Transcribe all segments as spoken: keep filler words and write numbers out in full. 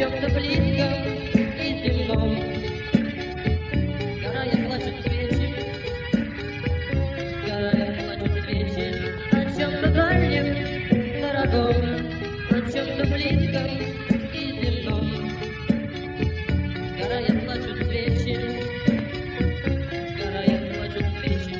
чем-то близком и земном. Сгорая плачут свечи, сгорая плачут свечи о чем-то дальнем, дорогом, о чем-то близком и земном. Сгорая плачут свечи, сгорая плачут свечи.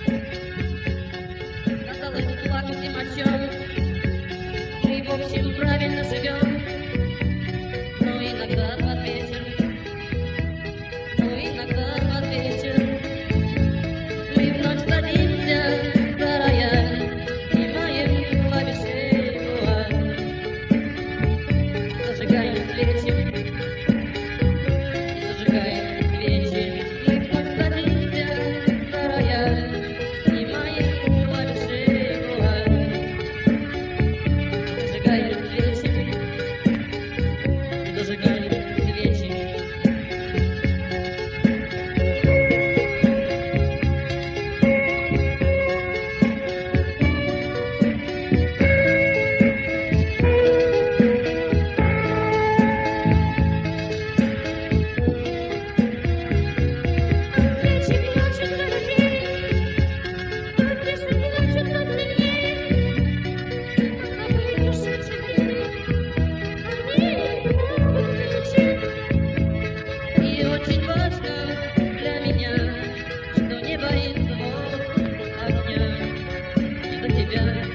Казалось, плакать им о чем мы в общем правильно живем. Но иногда под вечер, но иногда под вечер мы вновь садимся, сгорая, снимаем клавиши вуаль, зажигаем свечи, зажигаем свечи, мы вновь садимся, сгорая, снимаем клавиши вуаль, зажигаем свечи, зажигаем свечи. И очень важно для меня, что не боится огня, за тебя.